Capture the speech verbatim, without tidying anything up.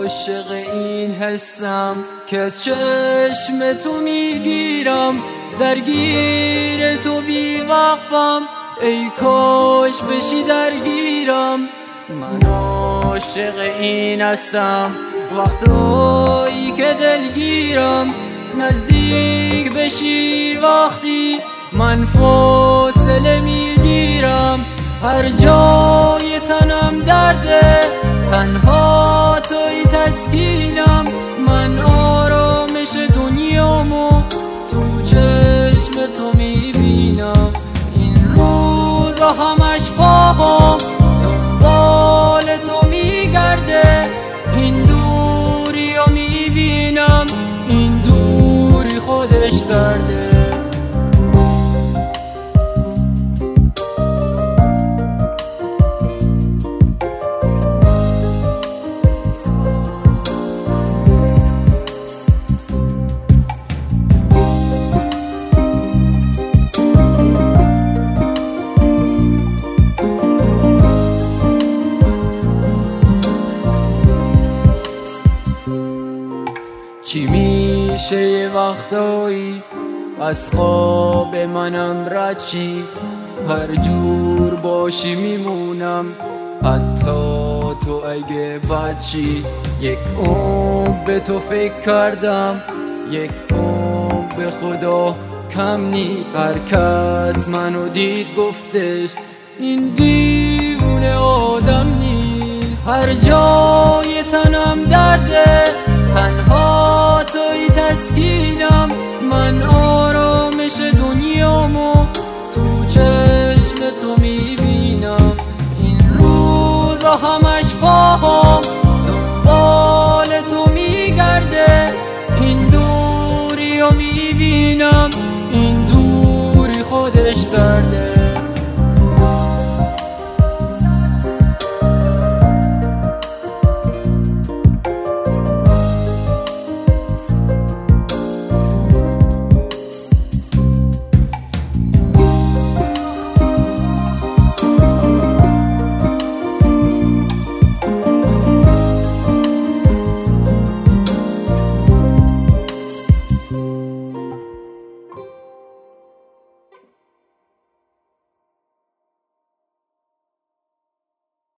عاشق این حسم که از چشم تو میگیرم، درگیر تو بی وقفم، ای کاش بشی درگیرم. من عاشق این هستم وقتایی که دلگیرم، نزدیک بشی وقتی من فاصله میگیرم. هر جای تنم درده، تنها توی تسکینم. من آرامش دنیامو تو چشم تو میبینم. این روزا همش پاها دنبال تو میگرده، این دوری رو میبینم، این دوری خودش درده. چی میشه یه وقتایی از خواب منم رد چی، هر جور باشی میمونم حتی تو اگه بد چی. یک عمر به تو فکر کردم، یک عمر به خدا کم نی. هر کس منو دید گفتش این دیوونه آدم نیست. هر جای تنم درده،